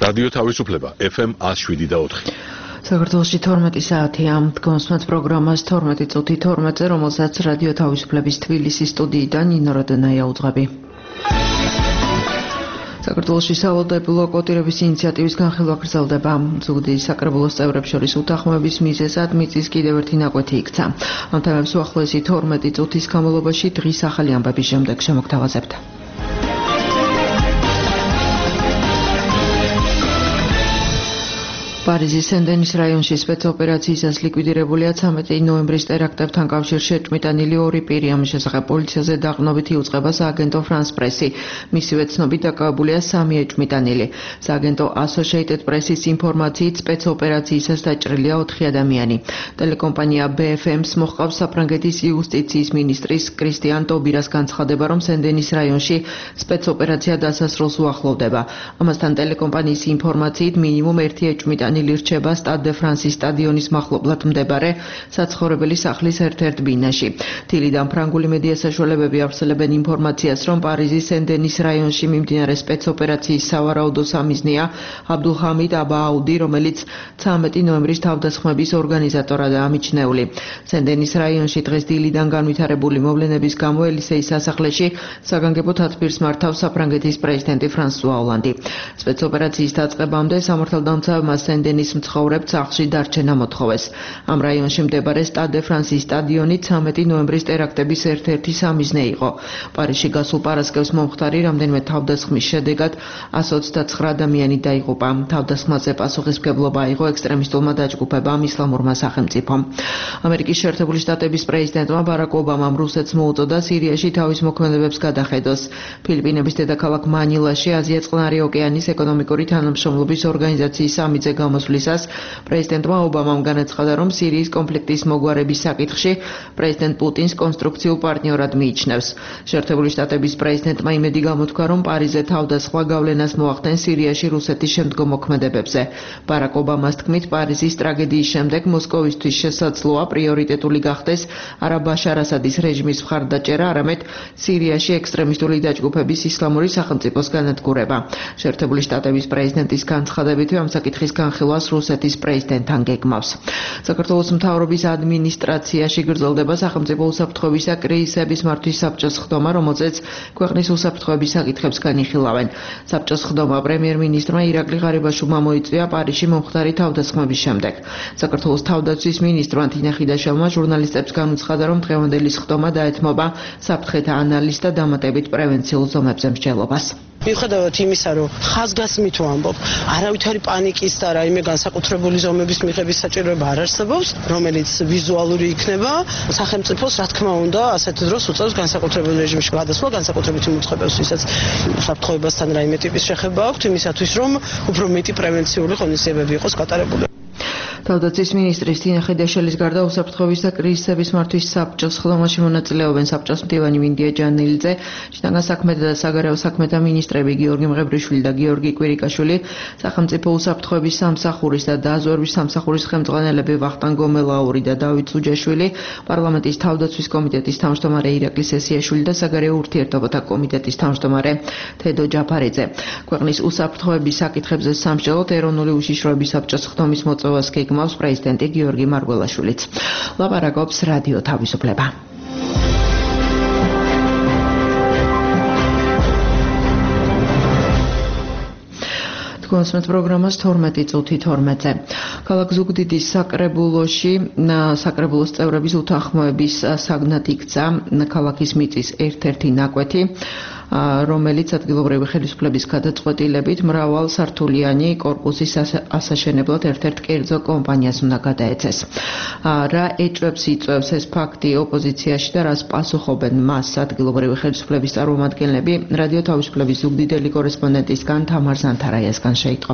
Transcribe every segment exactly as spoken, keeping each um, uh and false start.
რადიო თავისუფლება ეფ ემ one oh seven და four. საქართველოში თორმეტი საათია. გონსმენთ პროგრამას თორმეტი წუთი თორმეტზე, რომელსაც რადიო თავისუფლების თბილისის სტუდიიდან ნინო როდენაია უძღვები. საქართველოში სავალდებულო კოტირების ინიციატივის განხილვა გრძელდება. ზუგდიდის საკრებულოს წევრებს შორის უთანხმოების მიზეზად მიწის კიდევ ერთი ნაკვეთი იქცა. ამ თემებს უახლოესი თორმეტი წუთის განმავლობაში დღის ახალი ამბების შემდეგ შემოგთავაზებთ. პარიზის სენ-დენის რაიონში სპეცოპერაციისას ლიკვიდირებულია ცამეტი ნოემბრის ტერაქტებთან კავშირში შეჭმიტანილი ორი პირი. ამის შესახებ პოლიციაზე დაყრდნობითი უწყება სააგენტო ფრანს პრესი. მისივე ცნობით დაკავებულია სამი ეჭმიტანილი. სააგენტო ასოციეიტედ პრესის ინფორმაციით სპეცოპერაციისას დაჭრილია ოთხი ადამიანი. ტელეკომპანია ბი ეფ ემს მოჰყავს საფრანგეთის იუსტიციის მინისტრის კრისტიან ტობირას განცხადება, რომ სენ-დენის რაიონში სპეცოპერაცია დასასრულს უახლოვდება. ამასთან ტელეკომპანიის ინფორმაციით მინიმუმ ერთი ეჭმიტანილი ლირჩება სტად დე ფრანსის სტადიონის მახლობლად მდებარე საცხოვრებელი სახლის ერთ-ერთ ბინაში. თილიდან ფრანგული მედია საშუალებები ავრცელებენ ინფორმაციას, რომ პარიზის სენ-დენის რაიონში მიმდინარე სპეცოპერაციის სავარაუდო სამიზნეა აბდულჰამიდ აბააუდი, რომელიც ცამეტი ნოემბრის თავდასხმების ორგანიზატორადაა მიჩნეული. სენ-დენის რაიონში დღეს დილიდან განვითარებული მოვლენების გამო ელისეის სასახლეში საგანგებო თათბირს მართავს საფრანგეთის პრეზიდენტი ფრანსუა ოლანდი. სპეცოპერაციის დაწყებამდე სამართალდამცავებმა სენ-დენის მცხოვრებს სახლში დარჩენა მოთხოვეს. ამ რაიონში მდებარე სტად დე ფრანსის სტადიონი ცამეტი ნოემბრის ტერაქტების ერთ-ერთი სამიზნე იყო. პარიზში გასულ პარასკევს მომხდარი რამდენიმე თავდასხმის შედეგად one hundred twenty-nine ადამიანი დაიღუპა. თავდასხმაზე პასუხისმგებლობა აიღო ექსტრემისტულმა დაჯგუფებამ ისლამურმა სახელმწიფომ. ამერიკის შეერთებული შტატების პრეზიდენტმა ბარაკ ობამამ რუსეთს მოუწოდა სირიაში თავის მოქმედებებს გადახედოს. ფილიპინების დედაქალაქ მანილაში აზია-წყნარი ოკეანის ეკონომიკური თანამშრომლობის ორგანიზაციის სამიძე გამოსვლისას პრეზიდენტმა ობამამ განაცხადა, რომ სირიის კონფლიქტის მოგვარების საკითხში პრეზიდენტ პუტინს კონსტრუქციულ პარტნიორად მიიჩნევს. შეერთებული შტატების პრეზიდენტმა იმედი გამოთქვა, რომ პარიზზე თავდასხმა გავლენას მოახდენს სირიაში რუსეთის შემდგომ მოქმედებებზე. ბარაკ ობამას თქმით, პარიზის ტრაგედიის შემდეგ მოსკოვისთვის შესაძლოა პრიორიტეტული გახდეს არა ბაშარ ასადის რეჟიმის მხარდაჭერა, არამედ სირიაში ექსტრემისტული დაჯგუფების ისლამური სახელმწიფოს განადგურება. შეერთებული შტატების პრეზიდენტის განცხადებითი ამ საკითხის განხილვას რუსეთის პრეზიდენტთან გეგმავს. საქართველოს მთავრობის ადმინისტრაციაში გრძელდება სახელმწიფო უსაფრთხოებისა კრიზისების მართვის საბჭოს ხდომა, რომელზეც ქვეყნის უსაფრთხოების საკითხებს განიხილავენ. საბჭოს ხდომა პრემიერ-მინისტრმა ირაკლი ღარიბაშვილმა მოიწვია პარიზში მომხდარი თავდასხმების შემდეგ. საქართველოს თავდაცვის მინისტრმა თინა ხიდაშელმა ჟურნალისტებს განუცხადა, რომ დღევანდელი ხდომა დაეთმობა საფრთხეთა ანალიზს და დამატებით პრევენციულ ზომებზე მსჯელობას. მიუხედავად იმისა, რომ ხაზგასმით ვამბობ, არავითარი პანიკის და რაიმე განსაკუთრებული ზომების მიღების საჭიროება არ არსებობს, რომელიც ვიზუალური იქნება, სახელმწიფოს რა თქმა უნდა ასეთ დროს უწევს განსაკუთრებულ რეჟიმში გადასვლა, განსაკუთრებით მოწყობილს, ვისაც უსაფრთხოებასთან რაიმე ტიპის შეხება აქვს, იმისათვის რომ უფრო მეტი პრევენციული ღონისძიებები იყოს გატარებული. თავდაცვის მინისტრის თინა ხიდაშელის გარდა უსაფრთხოების და კრიზისების მართვის საბჭოს ხდომაში მონაწილეობენ საბჭოს მდივანი მინდია ჯანილიძე, შინაგან საქმეთა და საგარეო საქმეთა მინისტრები გიორგი მღებრიშვილი და გიორგი კვირიკაშვილი, სახელმწიფო უსაფრთხოების სამსახურის და დაზვერვის სამსახურის ხელმძღვანელები ვახტანგ გომელაური და დავით სუჯაშვილი, პარლამენტის თავდაცვის კომიტეტის თავმჯდომარე ირაკლი სესიაშვილი და საგარეო ურთიერთობათა კომიტეტის თავმჯდომარე თედო ჯაფარიძე. ქვეყნის უსაფრთხოების საკითხებზე სამსჯელოდ ეროვნული უშიშროების საბჭოს ხდომის მოწვევას გეგმავს პრეზიდენტი გიორგი მარგველაშვილიც. ლაპარაკობს რადიო თავისუფლება. გონსმენთ პროგრამას თორმეტი წუთი თორმეტზე. ქალაქ ზუგდიდის საკრებულოში საკრებულოს წევრების უთანხმოების საგნად იქცა ქალაქის მიწის ერთ-ერთი ნაკვეთი, რომელიც ადგილობრივი ხელისუფლების გადაწყვეტილებით მრავალ სართულიანი კორპუსის ასაშენებლად ერთ-ერთ კერძო კომპანიას უნდა გადაეცეს. რა ეჭვებს იწვევს ეს ფაქტი ოპოზიციაში და რას პასუხობენ მას ადგილობრივი ხელისუფლების წარმომადგენლები, რადიო თავისუფლების ზუგდიდელი კორესპონდენტისგან თამარ ზანთარაიასგან შეიტყობთ.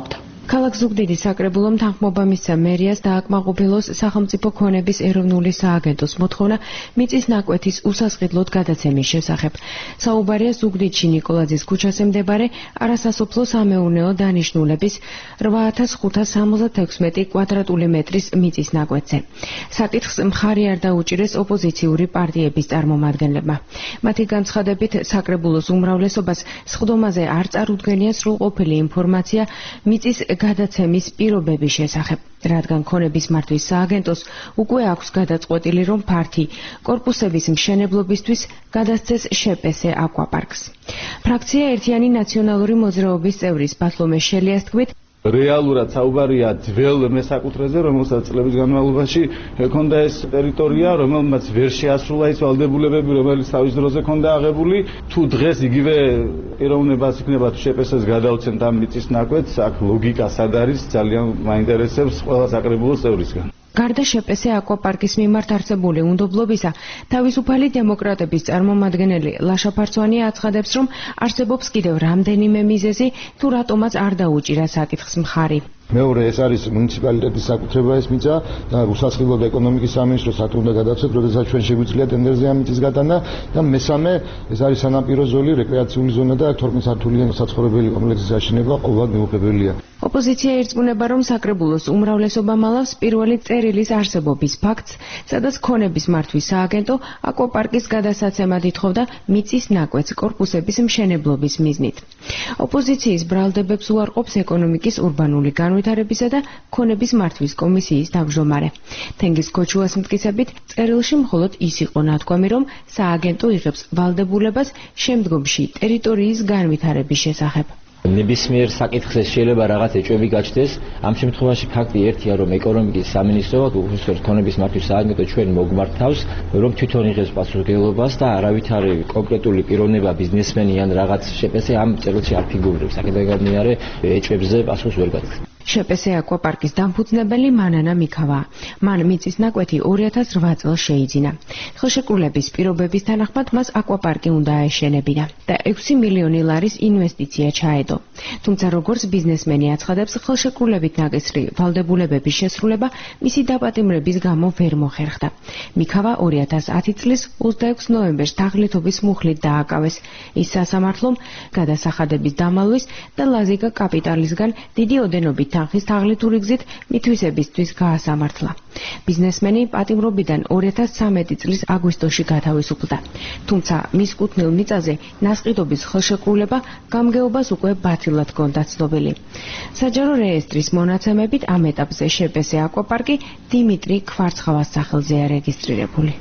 ქალაქ ზუგდიდის საკრებულომ თანხმობა მისცა მერიას დააკმაყოფილოს სახელმწიფო ქონების ეროვნული სააგენტოს მოთხოვნა მიწის ნაკვეთის უსასყიდლოდ გადაცემის შესახებ. საუბარია ზუგდიდში ნიკოლაძის ქუჩაზე მდებარე არასასოფლო სამეურნეო დანიშნულების რვა ათას ხუთას სამოცდათექვსმეტი კვადრატული მეტრის მიწის ნაკვეთზე. საკითხს მხარი არ დაუჭირეს ოპოზიციური პარტიების წარმომადგენლებმა. მათი განცხადებით საკრებულოს უმრავლესობას სხდომაზე არ წარუდგენია სრულყოფილი ინფორმაცია მიწის გადაცემის პირობების შესახებ, რადგან ქონების მართვის სააგენტოს უკვე აქვს გადაწყვეტილი, რომ ფართი კორპუსების მშენებლობისთვის გადასცეს შპს აკვაპარკს. ფრაქცია ერთიანი ნაციონალური მოძრაობის წევრის ბათლომე შელიას თქმით, რეალურად საუბარია ძველ მესაკუთრეზე, რომელსაც წლების განმავლობაში ჰქონდა ეს ტერიტორია, რომელმაც ვერ შეასრულა ის ვალდებულებები, რომელიც თავის დროზე ჰქონდა აღებული. თუ დღეს იგივე პიროვნებას იქნება თუ შპს-ს გადაუცემთ ამ მიწის ნაკვეთს, აქ ლოგიკა სად არის, ძალიან მაინტერესებს ყველა საკრებულოს წევრისგან. გარდა შპს აკვაპარკის მიმართ არსებული უნდობლობისა, თავისუფალი დემოკრატების წარმომადგენელი ლაშა ფარცვანი აცხადებს, რომ არსებობს კიდევ რამდენიმე მიზეზი, თუ რატომაც არ დაუჭირა საკითხს მხარი. მეორე ეს არის მუნიციპალიტეტის საკუთრება ეს მიწა და უსასყიდლოდ ეკონომიკის სამინისტროს აქ უნდა გადაცეთ, როდესაც ჩვენ შეგვიძლია ტენდერზე ამ მიწის გატანა და მესამე ეს არის სანაპირო ზოლი, რეკრეაციული ზონა და თორმეტ სართულიანი საცხოვრებელი კომპლექსის აშენება ყოველად მეუღებელია. ოპოზიცია ირწმუნება, რომ საკრებულოს უმრავლესობა მალავს პირველი წერილის არსებობის ფაქტს, სადაც ქონების მართვის სააგენტო აკვაპარკის გადასაცემად ითხოვდა მიწის ნაკვეთს კორპუსების მშენებლობის მიზნით. ოპოზიციის ბრალდებებს უარყოფს ეკონომიკის ურბანული განვითარებისა და ქონების მართვის კომისიის თავმჯდომარე. თენგიზ ქოჩუას მტკიცებით, წერილში მხოლოდ ის იყო ნათქვამი, რომ სააგენტო იღებს ვალდებულებას შემდგომში ტერიტორიის განვითარების შესახებ. ნებისმიერ საკითხზე შეიძლება რაღაც ეჭვები გაჩნდეს. ამ შემთხვევაში ფაქტი ერთია, რომ ეკონომიკის სამინისტრო, უბრალოდ ქონების მართვის სააგენტო ჩვენ მოგმართავს, რომ თვითონ იღებს პასუხისმგებლობას და არავითარი კონკრეტული პიროვნება, ბიზნესმენი ან რაღაც შპს ამ წერილში არ ფიგურირებს. აქედან გამომდინარე, ეჭვებზე პასუხს ვერ გადის. შპს აკვაპარკის დამფუძნებელი მანანა მიქავაა. მან მიწის ნაკვეთი ორი ათას რვა წელს შეიძინა. ხელშეკრულების პირობების თანახმად მას აკვაპარკი უნდა აეშენებინა და ექვსი მილიონი ლარის ინვესტიცია ჩაედო. თუმცა როგორც ბიზნესმენი აცხადებს, ხელშეკრულებით ნაკისრი ვალდებულებების შესრულება მისი დაპატიმრების გამო ვერ მოხერხდა. მიქავა ორი ათას ათი წლის ოცდაექვსი ნოემბერს თაღლითობის მუხლით დააკავეს. ის სასამართლომ გადასახადების დამალვის და ლაზიგა კაპიტალისგან დიდი ოდენობით თანხის თაღლითური გზით მითვისებისთვის გაასამართლა. ბიზნესმენი პატიმრობიდან ორი ათას ცხრამეტი წლის აგვისტოში გათავისუფლდა. თუმცა მის კუთვნილ მიწაზე ნასყიდობის ხელშეკრულება გამგეობას უკვე ბათილად ჰქონდა ცნობილი. საჯარო რეესტრის მონაცემებით ამ ეტაპზე შპს აკვაპარკი დიმიტრი ქვარცხავას სახელზეა რეგისტრირებული.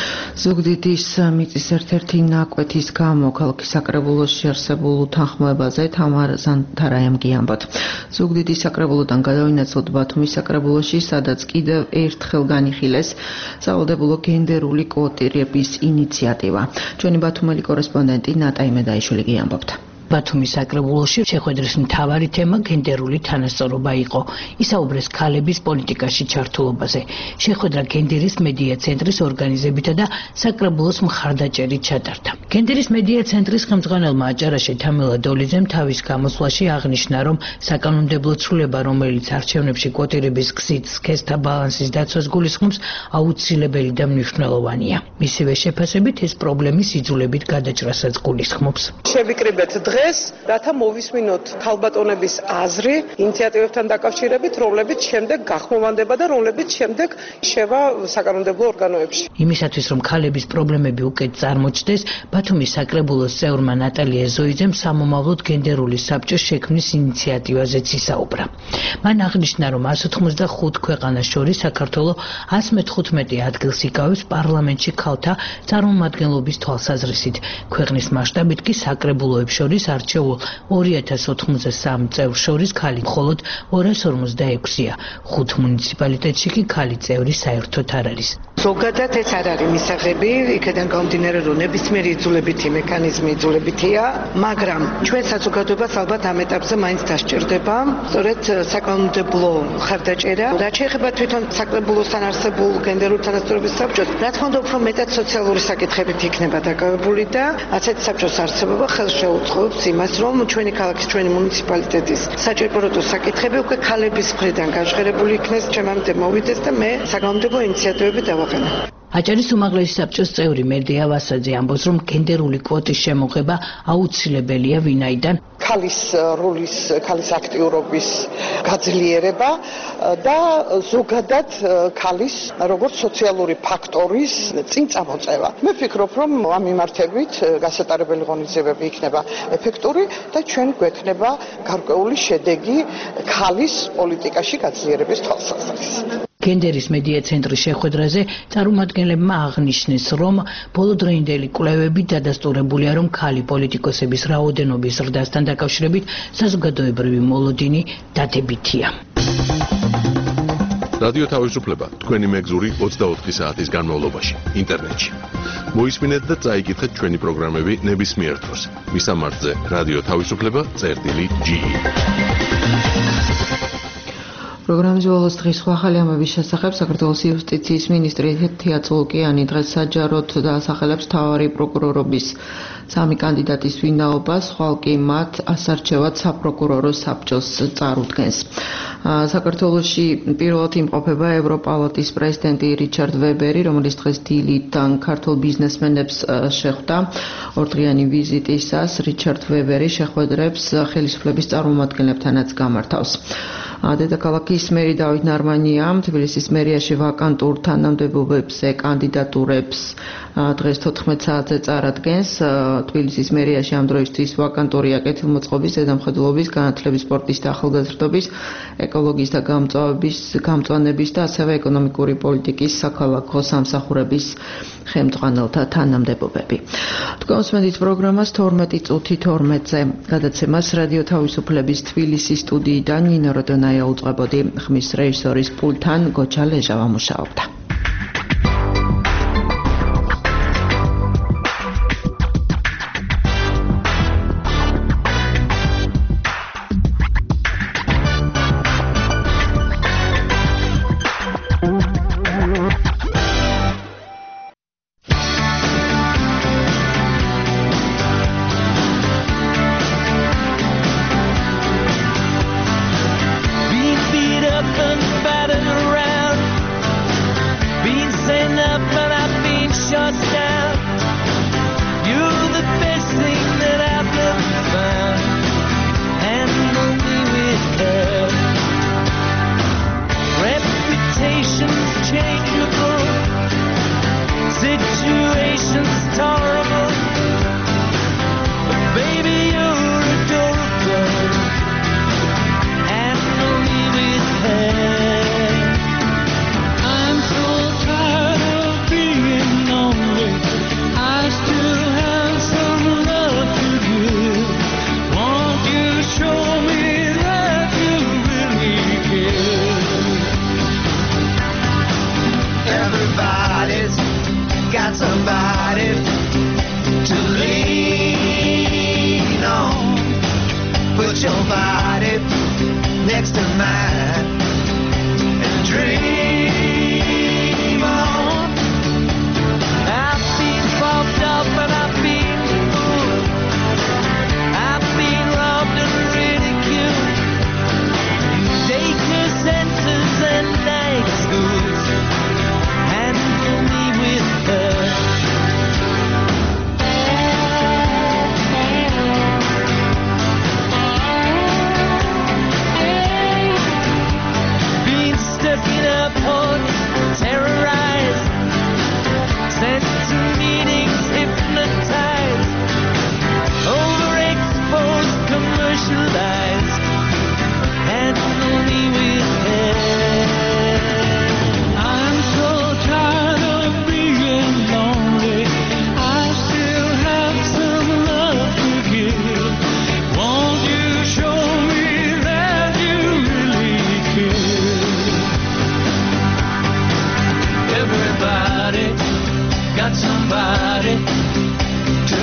ზუგდიდის მიწის ერთ-ერთი ნაკვეთის გამო ქალაქის საკრებულოში არსებულ უთანხმოებაზე თამარ ზანთარაემ გიამბოთ. ზუგდიდის საკრებულოდან გადავინაცვლოთ ბათუმის საკრებულოში, სადაც კიდევ ერთხელ განიხილეს სავალდებულო გენდერული კვოტირების ინიციატივა. ჩვენი ბათუმელი კორესპონდენტი ნატა იმედაიშვილი გიამბობდა. ბათუმის საკრებულოში შეხვედრის მთავარი თემა გენდერული თანასწორობა იყო. ისაუბრეს ქალების პოლიტიკაში ჩართულობაზე. შეხვედრა გენდერის მედია ცენტრის ორგანიზებითა და საკრებულოს მხარდაჭერით ჩატარდა. გენდერის მედია ცენტრის ხელმძღვანელმა აჭარაში თამილა დოლიძემ თავის გამოსვლაში აღნიშნა, რომ საკანონმდებლო ცვლილება, რომელიც არჩევნებში კვოტირების გზით სქესთა ბალანსის დაცვას გულისხმობს, აუცილებელი და მნიშვნელოვანია. მისივე შეფასებით ეს პრობლემის იძულებით გადაჭრასაც გულისხმობს. შევიკრიბეთ დღეს, რათა მოვისმინოთ ქალბატონების აზრი ინიციატივებთან დაკავშირებით, რომლებიც შემდეგ გახმოვანდება და რომლებიც შემდეგ შევა საკანონმდებლო ორგანოებში. იმისათვის, რომ ქალების პრობლემები უკეთ წარმოჩნდეს, ბათუმის საკრებულოს წევრმა ნატალია ზოიძემ სამომავლოდ გენდერული საბჭოს შექმნის ინიციატივაზეც ისაუბრა. მან აღნიშნა, რომ εκατს ოცდახუთ ქვეყანას შორის საქართველო εκατს მეთხუთმეტე ადგილს იკავებს პარლამენტში ქალთა წარმომადგენლობის თვალსაზრისით. ქვეყნის მასშტაბით კი საკრებულოებს შორის არჩეულ ორი ათას ოთხმოცდასამ წევრ შორის ქალი მხოლოდ ორას ორმოცდაექვსია. ხუთ მუნიციპალიტეტში კი ქალი წევრი საერთოდ არ არის. ზოგადად ეს არ არის მისაღები, იქიდან გამომდინარე რომ ნებისმიერი იძულებითი მექანიზმი იძულებითია, მაგრამ ჩვენ საზოგადოებას ალბათ ამ ეტაპზე მაინც დასჭირდება, სწორედ საკანონმდებლო ხარდაჭერა, რაც შეეხება თვითონ საკრებულოსთან არსებულ გენდერულ თანასწორობის საბჭოს, რა თქმა უნდა უფრო მეტად სოციალური საკითხებით იქნება დაკავებული და ასეთი საბჭოს არსებობა ხელს შეუწყობს იმას, რომ ჩვენი ქალაქის, ჩვენი მუნიციპალიტეტის საჭიროებო საკითხები უკვე ქალების მხრიდან გაჟღერებული იქნეს, ჩემამდე მოვიდეს და მე საკანონმდებლო ინიციატივები დავაყენო. აჭარის უმაღლესი საბჭოს წევრი მედია ვასაძე ამბობს, რომ გენდერული კვოტის შემოღება აუცილებელია, ვინაიდან ქალის როლის, ქალის აქტიურობის გაძლიერება და ზოგადად ქალის როგორც სოციალური ფაქტორის წინ წამოწევა. მე ვფიქრობ, რომ ამ მიმართებით გასატარებელი ღონისძიებები იქნება ეფექტური და ჩვენ გვექნება გარკვეული შედეგი ქალის პოლიტიკაში გაძლიერების თვალსაზრისით. გენდერის მედია ცენტრის შეხვედრაზე წარმომადგენლებმა აღნიშნეს, რომ ბოლოდროინდელი კვლევები დადასტურებულია, რომ ქალი პოლიტიკოსების რაოდენობის ზრდასთან დაკავშირებით საზოგადოებრივი მოლოდინი დადებითია. რადიო თავისუფლება თქვენი მეგზური ოცდაოთხი საათის განმავლობაში ინტერნეტში. მოისმინეთ და წაიკითხეთ ჩვენი პროგრამები ნებისმიერ დროს. მისამართზე რადიო თავისუფლება წერტილი ჯი ი. პროგრამის ბოლოს დღის ახალი ამბების შესახებ საქართველოს იუსტიციის მინისტრი თია წულკიანი დღეს საჯაროდ დაასახელებს მთავარი პროკურორობის სამი კანდიდატის ვინაობას, ხვალ კი მათ ასარჩევად საპროკურორო საბჭოს წარუდგენს. საქართველოში პირველად იმყოფება ევროპალატის პრეზიდენტი რიჩარდ ვებერი, რომელიც დღეს დილიდან ქართულ ბიზნესმენებს შეხვდა. ორდღიანი ვიზიტისას რიჩარდ ვებერი შეხვედრებს ხელისუფლების წარმომადგენლებთანაც გამართავს. დედაქალაქის მერი დავით ნარმანიამ თბილისის მერიაში ვაკანტურ თანამდებობებზე კანდიდატურებს დღეს თოთხმეტ საათზე წარადგენს. თბილისის მერიაში ამ დროისთვის ვაკანტურია კეთილმოწყობის, ზედამხედველობის, განათლების, სპორტის და ახალგაზრდობის, ეკოლოგიის და გამწვავების, გამწვანების და ასევე ეკონომიკური პოლიტიკის საქალაქო სამსახურების ხელმძღვანელთა თანამდებობები. თქვენ უსმენთ პროგრამას თორმეტი წუთი თორმეტზე. გადაცემას რადიო თავისუფლების თბილისის სტუდიიდან ნინო როდონაია უწყებოდი. ხმის რეჟისორის პულტთან გოჩა ლეჟავა მუშაობდა. Everybody somebody to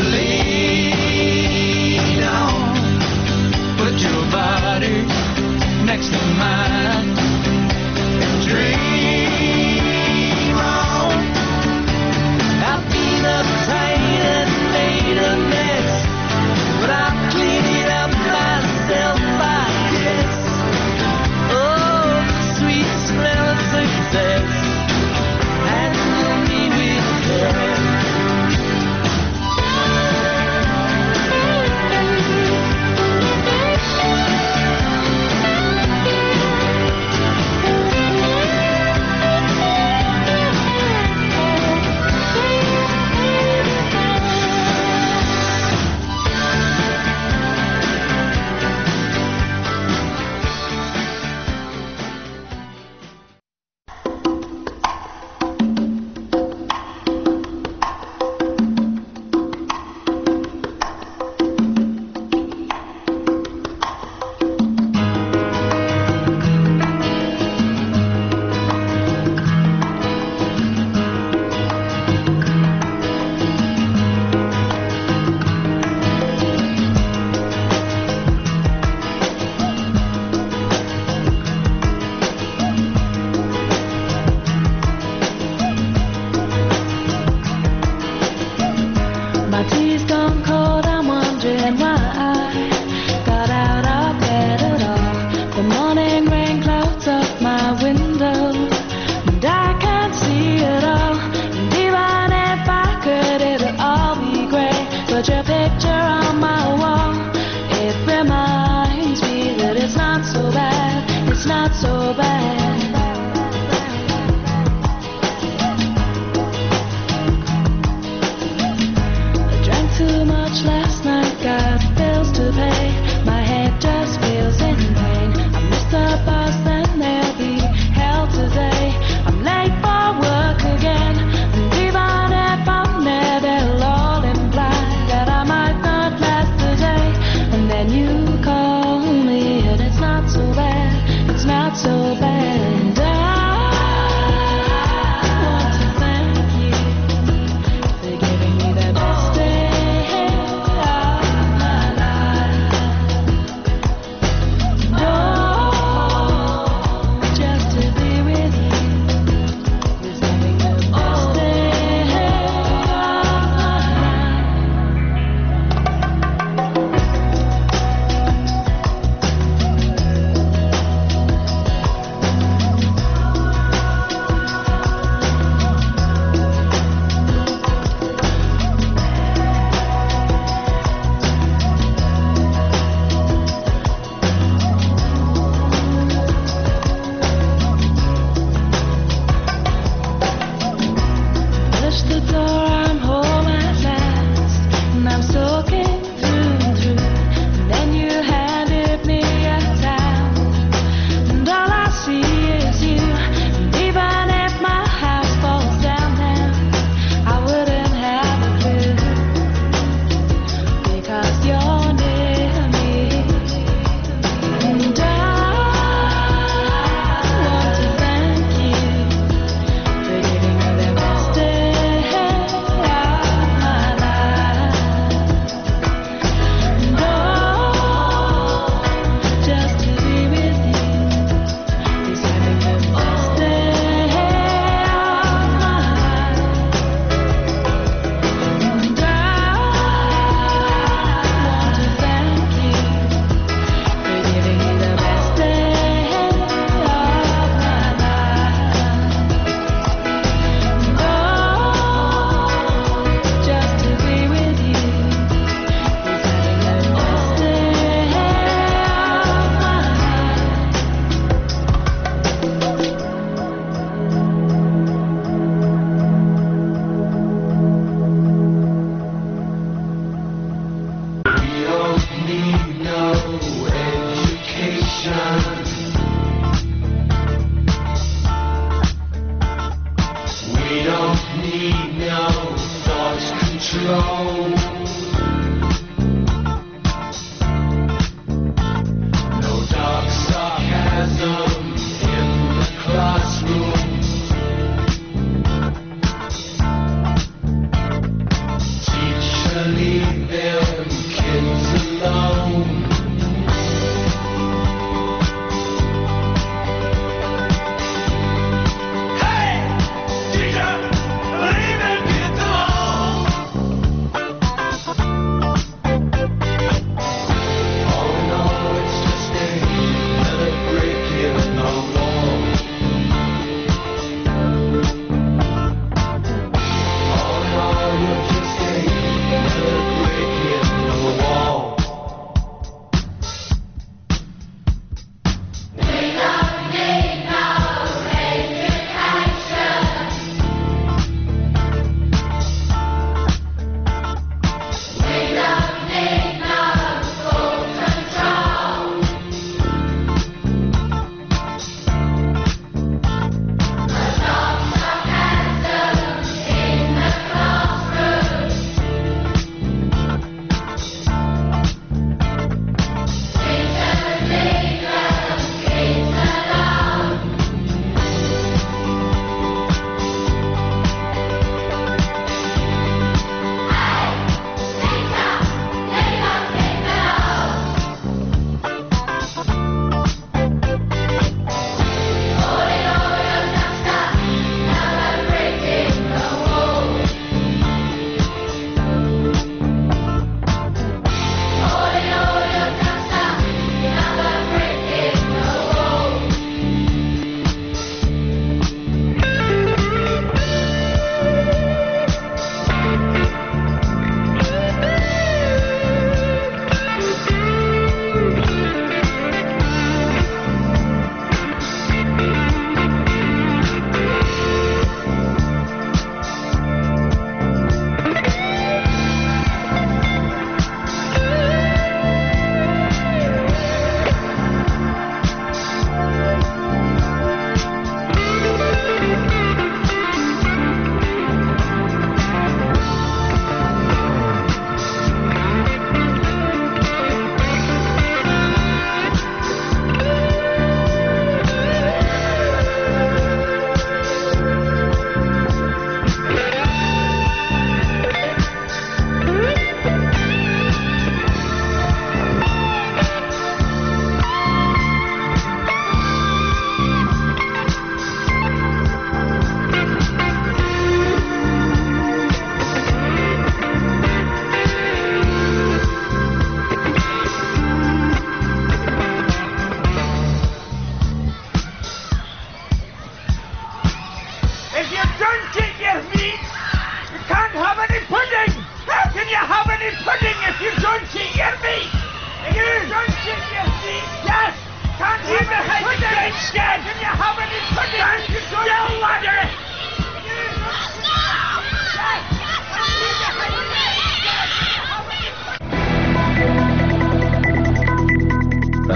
lean on. Put your body next to mine and dream on. I've been uptight and made a mess, but I'll clean it up myself, I guess. Oh, the sweet smell of success handle me with care.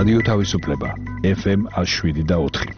რადიო თავისუფლება ეფ ემ one oh seven და four.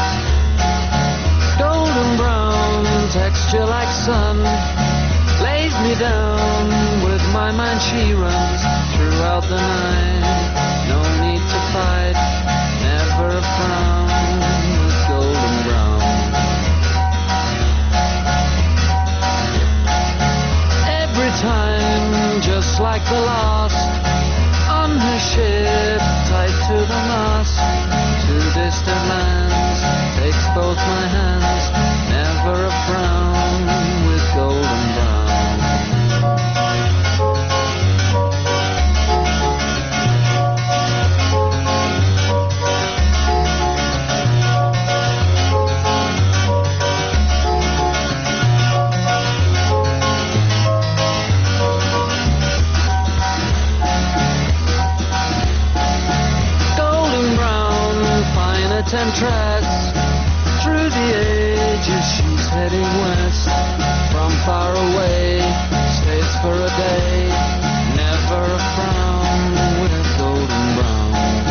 sun, lays me down. With my mind she runs throughout the night. No need to fight, never a frown. With golden brown. Every time, just like the last, on her ship, tied to the mast, to distant lands, takes both my hands, never a frown, with golden brown. Ten tracks through the ages, she's heading west. From far away, stays for a day, never a frown, with golden brown.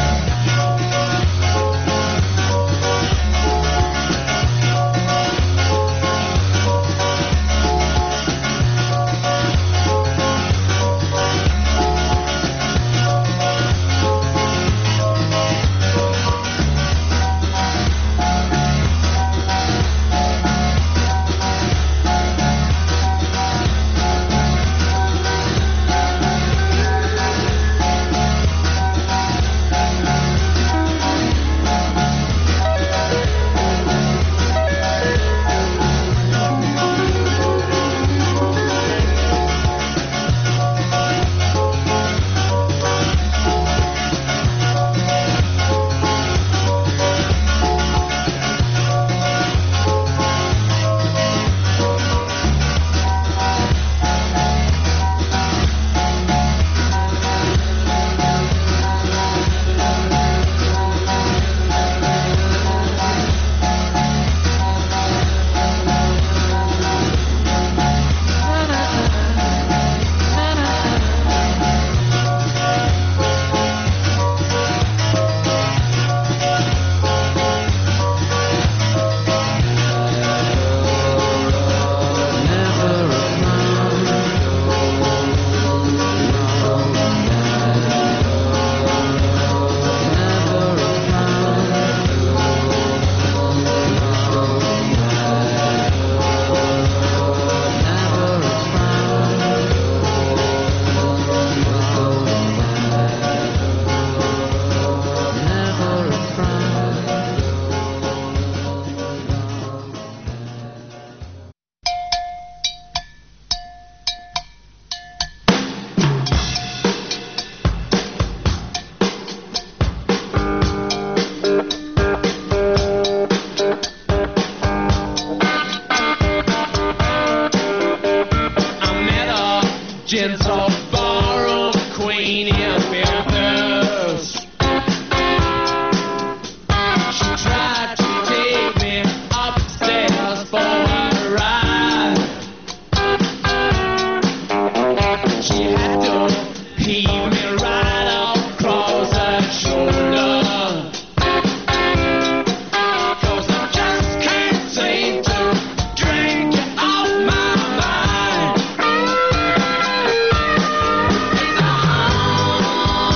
gentle borrowed queen in Memphis. She tried to take me upstairs for a ride. She had to heave me right across her shoulder. Oh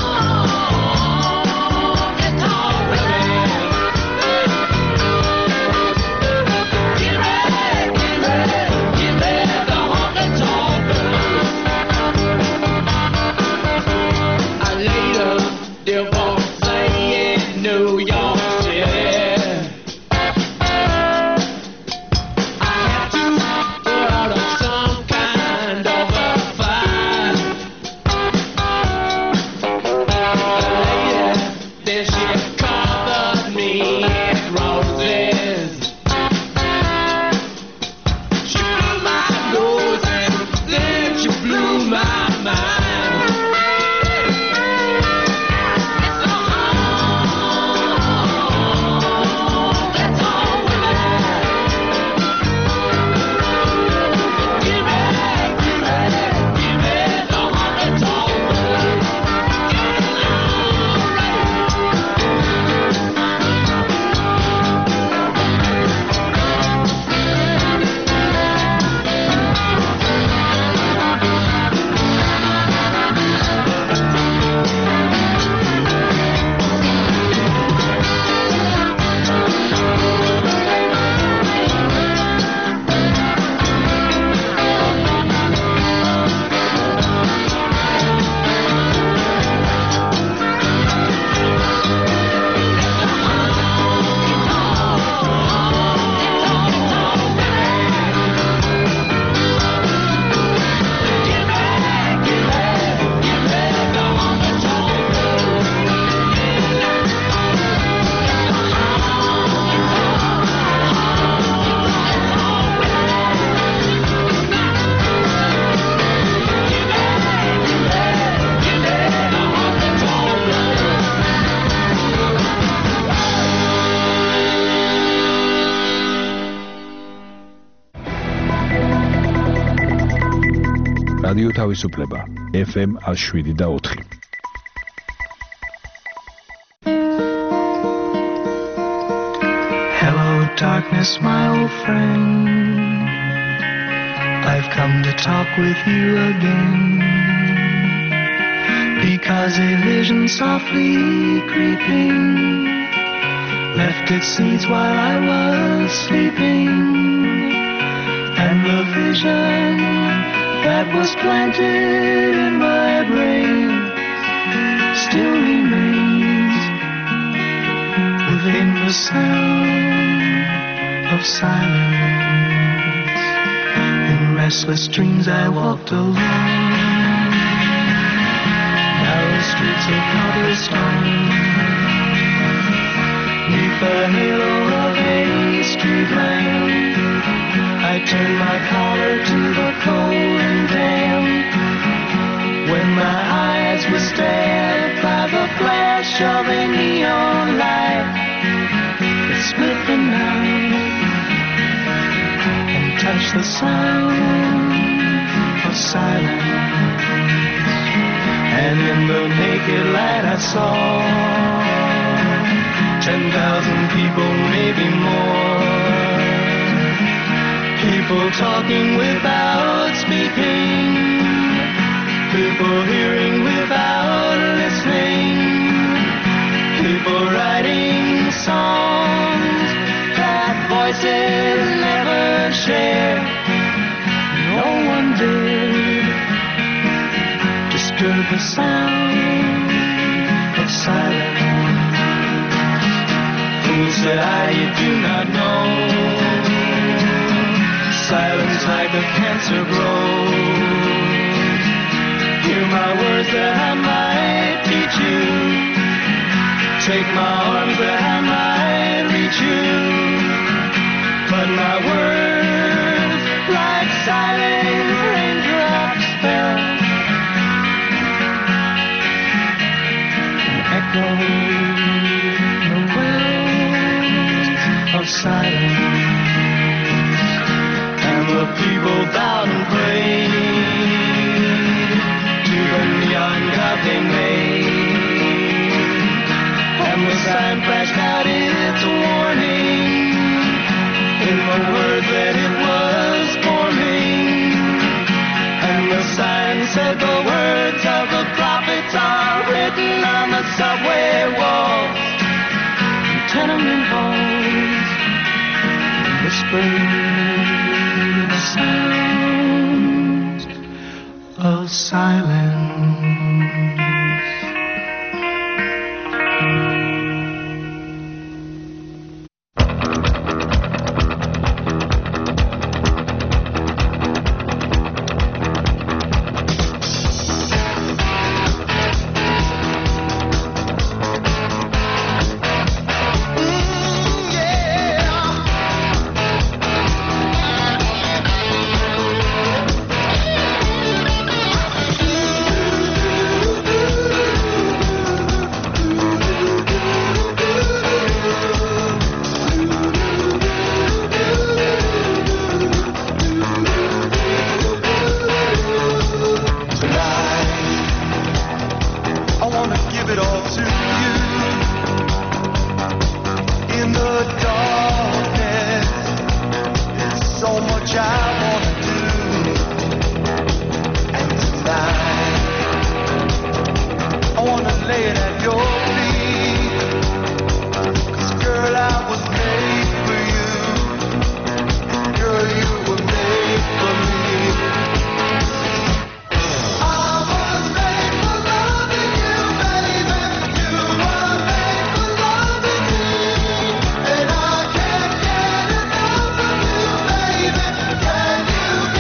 რადიო თავისუფლება ეფ ემ one oh seven და four. Hello darkness my old friend, I've come to talk with you again, because a vision softly creeping left its seeds while I was sleeping, and the vision that was planted in my brain still remains within the sound of silence. In restless dreams I walked alone narrow streets of cobblestone, neath the halo of a street lamp I turned my collar to the cold and damp. When my eyes were stared by the flash of a neon light that split the night and touched the sound of silence, and in the naked light I saw ten thousand people, maybe more, people talking without speaking, people hearing without listening, people writing songs that voices never shared. No one did disturb the sound of silence. Who said I, you do not know, silence like a cancer grows. Hear my words that I might teach you, take my arms that I might reach you, but my words like silent raindrops fell and echoed the wells of silence. The people bowed and prayed to the neon god they made, and the sign flashed out its warning in the words that it was forming, and the sign said the words of the prophets are written on the subway walls and tenement halls, whispering sounds of silence. Can you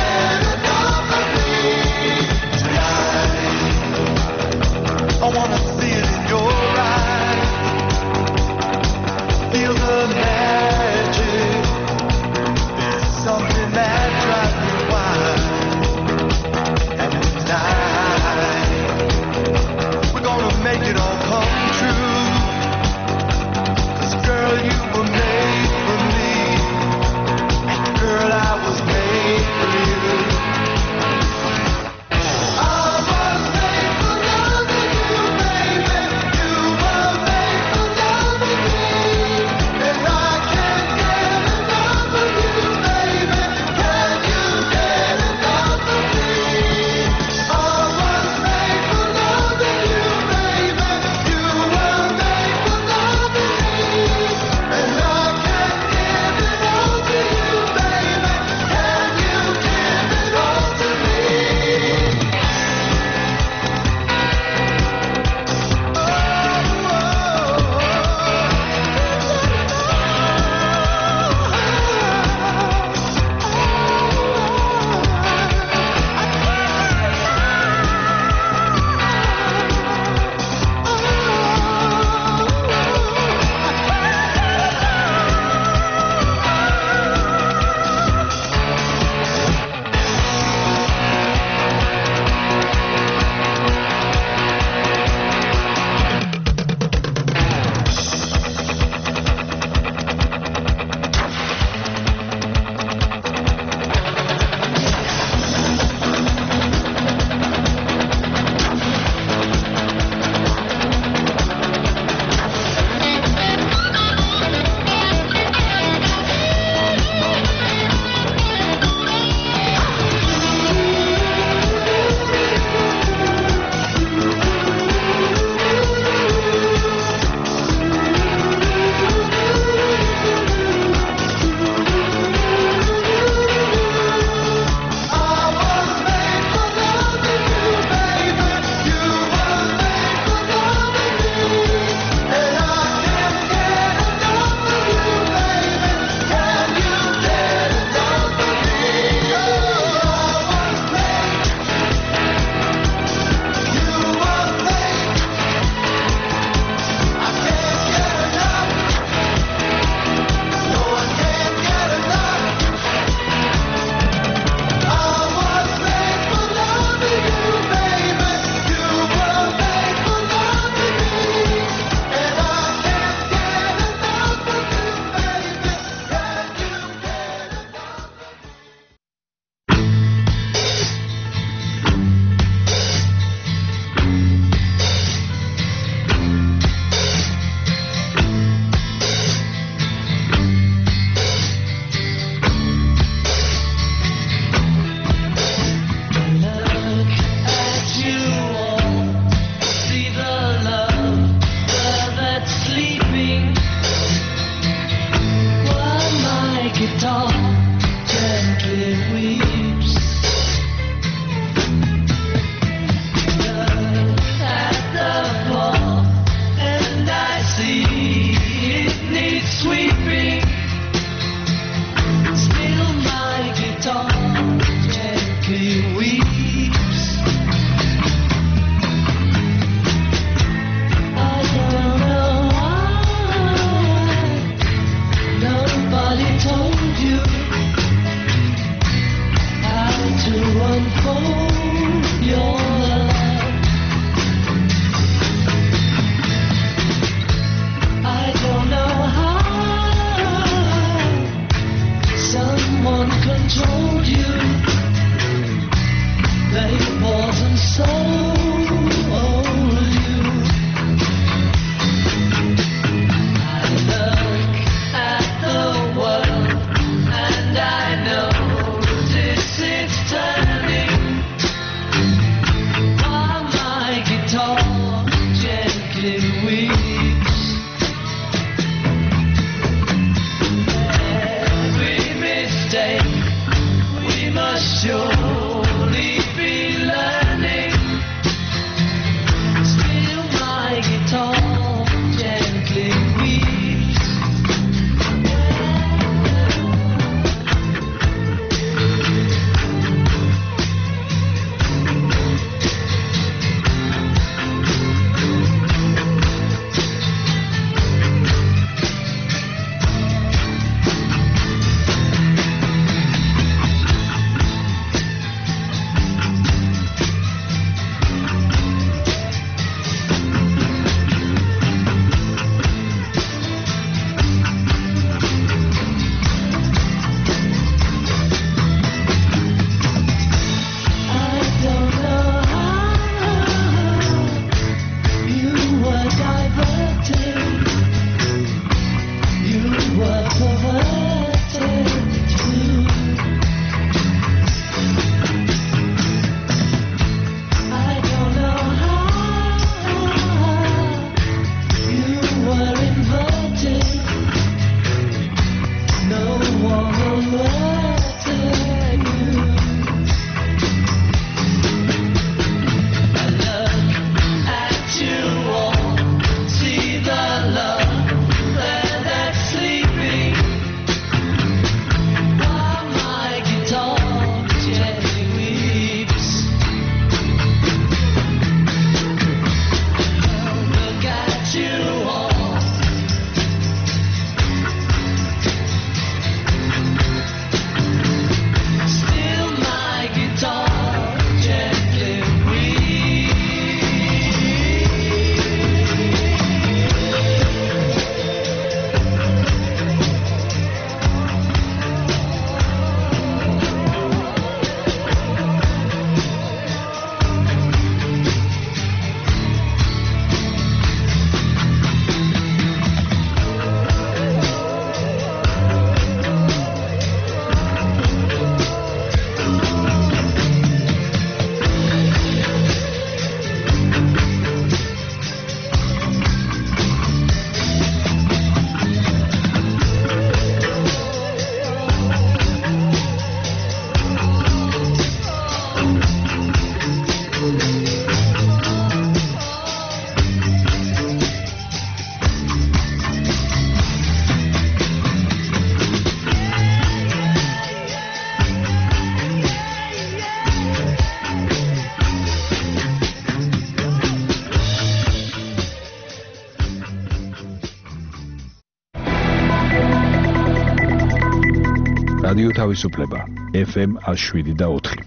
რადიო თავისუფლება ეფ ემ one oh seven და four.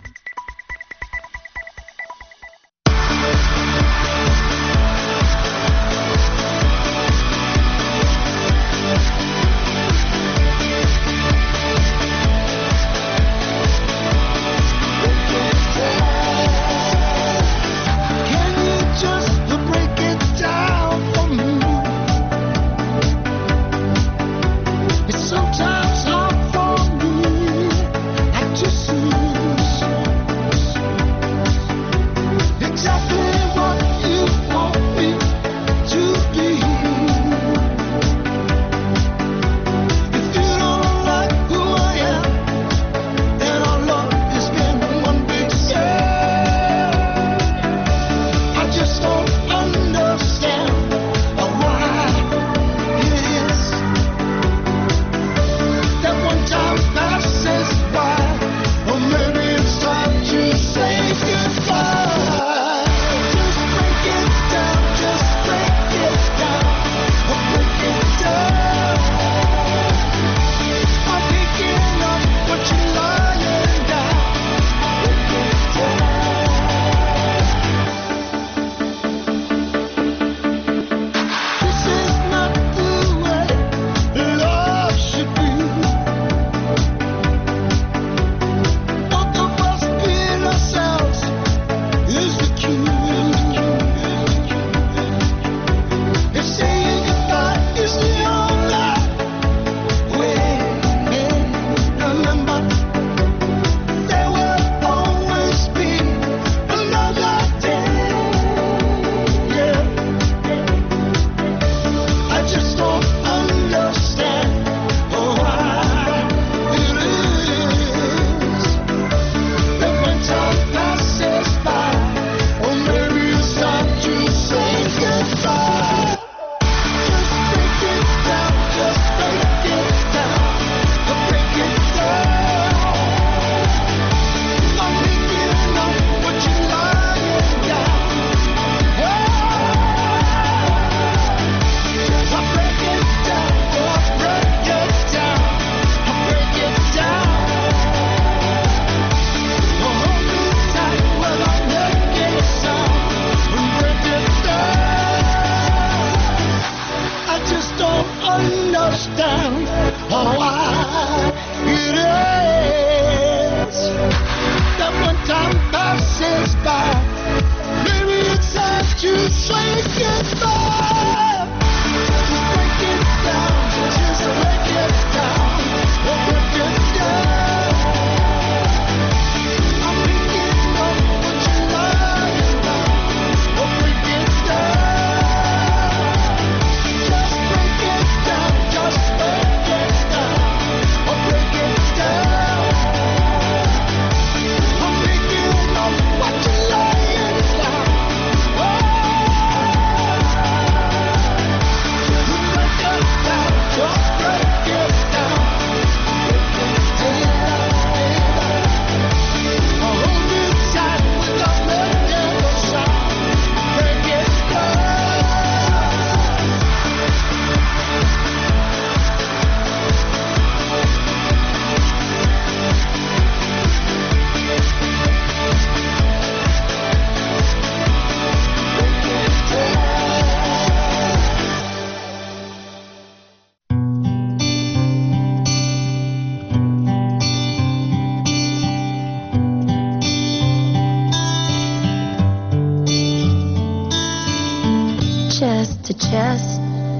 chest to chest,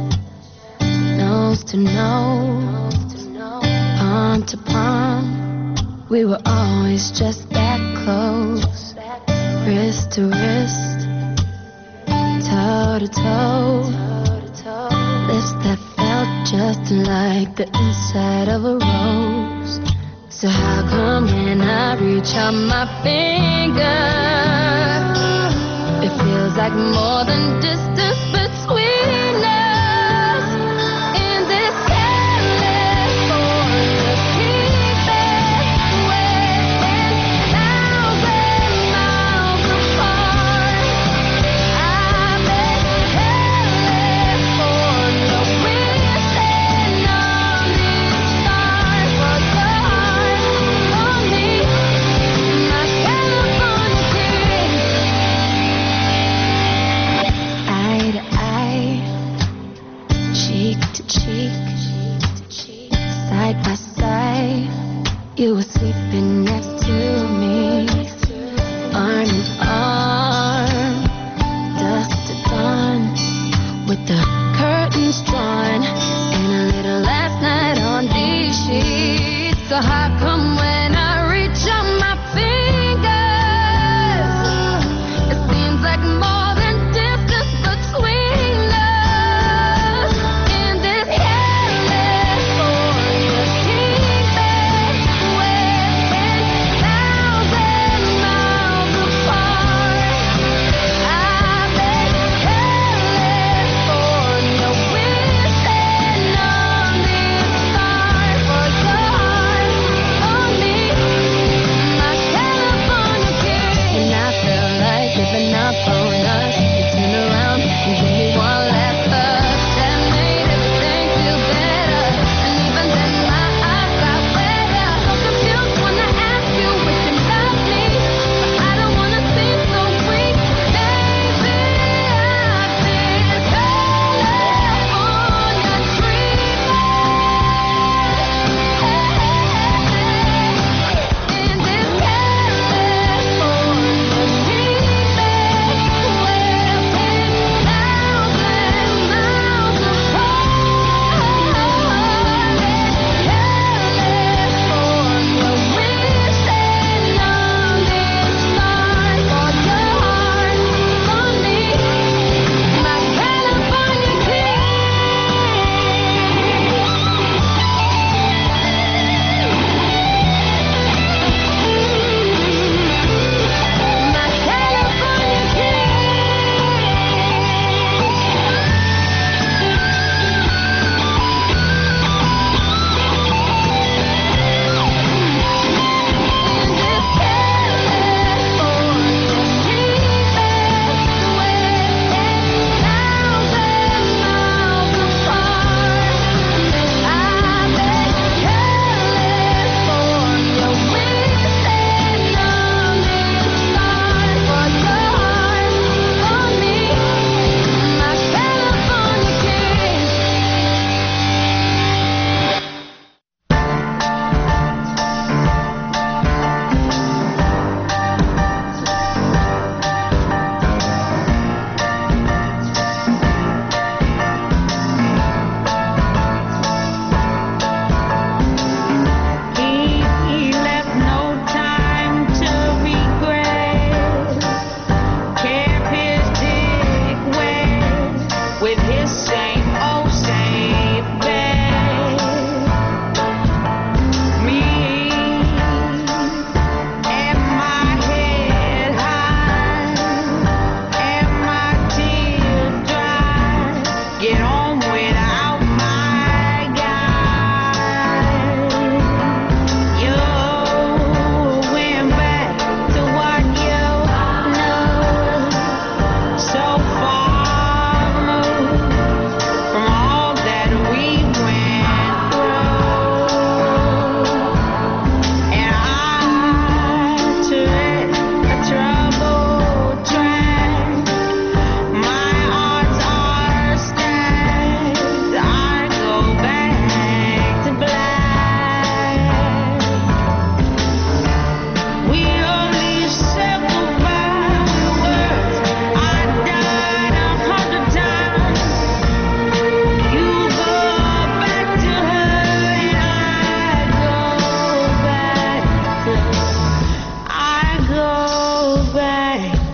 nose to nose, palm to palm. We were always just that close, wrist to wrist, toe to toe, lips that felt just like the inside of a rose. So how come when I reach out my finger, it feels like more than distance between us in this California sleeping, waiting thousand miles apart. I'm in California, wishing on these stars was the heart.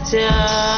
time.